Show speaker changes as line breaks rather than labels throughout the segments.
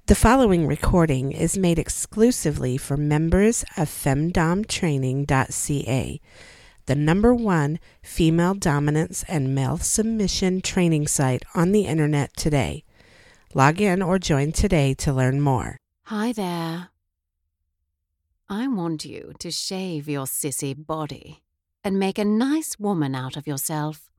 The following recording is made exclusively for members of femdomtraining.ca, the #1 female dominance and male submission training site on the internet today. Log in or join today to learn more.
Hi there. I want you to shave your sissy body and make a nice woman out of yourself.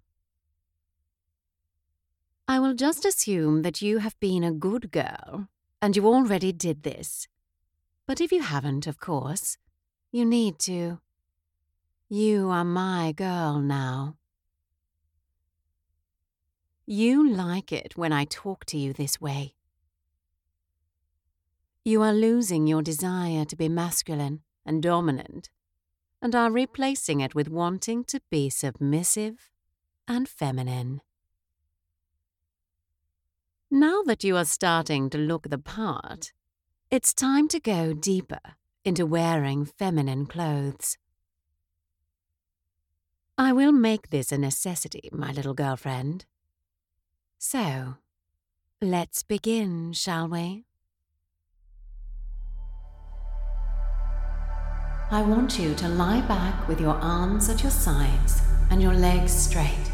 I will just assume that you have been a good girl and you already did this. But if you haven't, of course, you need to. You are my girl now. You like it when I talk to you this way. You are losing your desire to be masculine and dominant and are replacing it with wanting to be submissive and feminine. Now that you are starting to look the part, it's time to go deeper into wearing feminine clothes. I will make this a necessity, my little girlfriend. So, let's begin, shall we? I want you to lie back with your arms at your sides and your legs straight.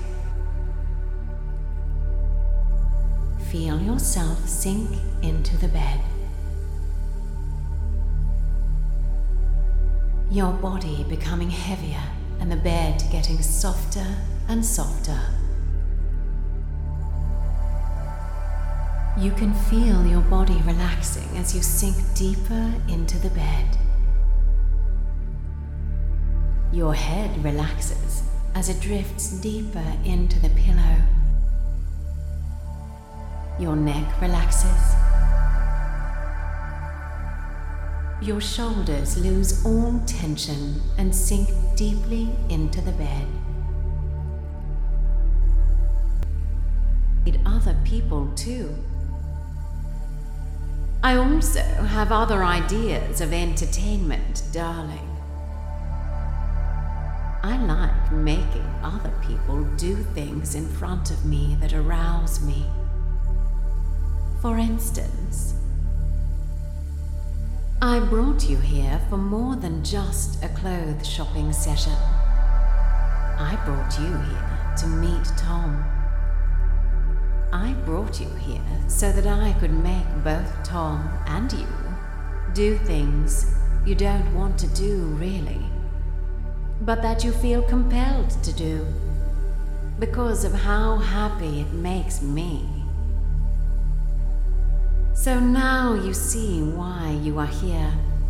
Feel yourself sink into the bed. Your body becoming heavier and the bed getting softer and softer. You can feel your body relaxing as you sink deeper into the bed. Your head relaxes as it drifts deeper into the pillow. Your neck relaxes. Your shoulders lose all tension and sink deeply into the bed. Need other people too. I also have other ideas of entertainment, darling. I like making other people do things in front of me that arouse me. For instance, I brought you here for more than just a clothes shopping session. I brought you here to meet Tom. I brought you here so that I could make both Tom and you do things you don't want to do really, but that you feel compelled to do because of how happy it makes me. So now you see why you are here.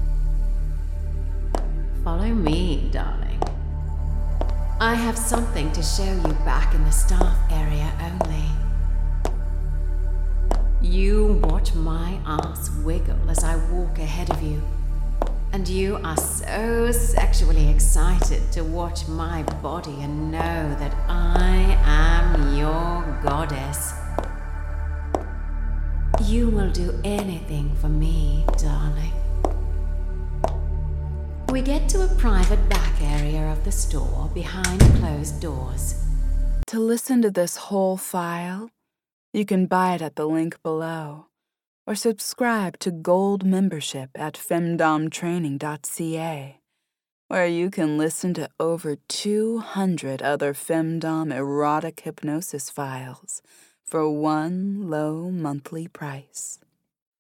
Follow me, darling. I have something to show you back in the staff area only. You watch my ass wiggle as I walk ahead of you, and you are so sexually excited to watch my body and know that I am your goddess. You will do anything for me, darling. We get to a private back area of the store behind closed doors.
To listen to this whole file, you can buy it at the link below, or subscribe to Gold membership at femdomtraining.ca, where you can listen to over 200 other femdom erotic hypnosis files for one low monthly price.